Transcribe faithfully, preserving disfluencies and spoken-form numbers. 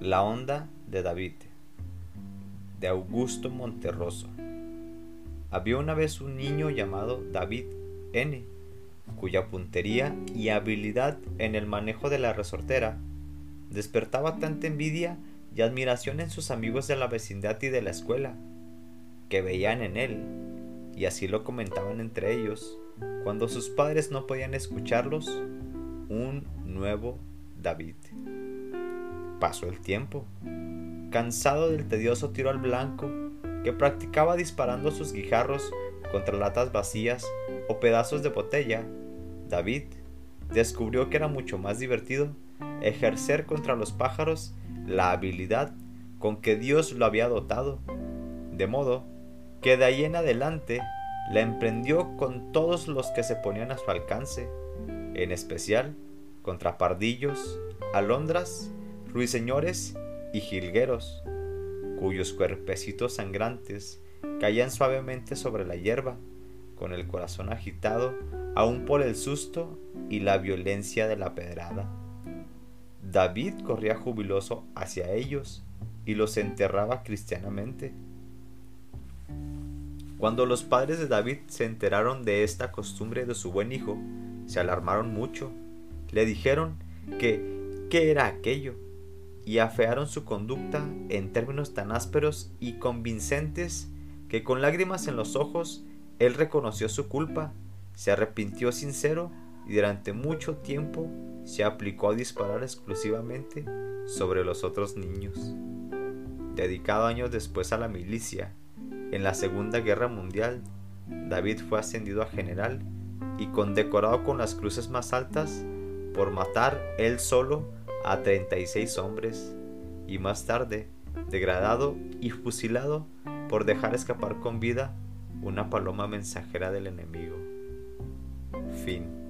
La onda de David, de Augusto Monterroso. Había una vez un niño llamado David N., cuya puntería y habilidad en el manejo de la resortera despertaba tanta envidia y admiración en sus amigos de la vecindad y de la escuela, que veían en él, y así lo comentaban entre ellos, cuando sus padres no podían escucharlos, un nuevo David. Pasó el tiempo. Cansado del tedioso tiro al blanco que practicaba disparando sus guijarros contra latas vacías o pedazos de botella, David descubrió que era mucho más divertido ejercer contra los pájaros la habilidad con que Dios lo había dotado, de modo que de ahí en adelante la emprendió con todos los que se ponían a su alcance, en especial contra pardillos, alondras, ruiseñores y jilgueros, cuyos cuerpecitos sangrantes caían suavemente sobre la hierba, con el corazón agitado aún por el susto y la violencia de la pedrada. David corría jubiloso hacia ellos y los enterraba cristianamente. Cuando los padres de David se enteraron de esta costumbre de su buen hijo, se alarmaron mucho. Le dijeron que qué era aquello y afearon su conducta en términos tan ásperos y convincentes que con lágrimas en los ojos él reconoció su culpa, se arrepintió sincero y durante mucho tiempo se aplicó a disparar exclusivamente sobre los otros niños. Dedicado años después a la milicia, en la Segunda Guerra Mundial, David fue ascendido a general y condecorado con las cruces más altas por matar él solo a treinta y seis hombres, y más tarde degradado y fusilado por dejar escapar con vida una paloma mensajera del enemigo. Fin.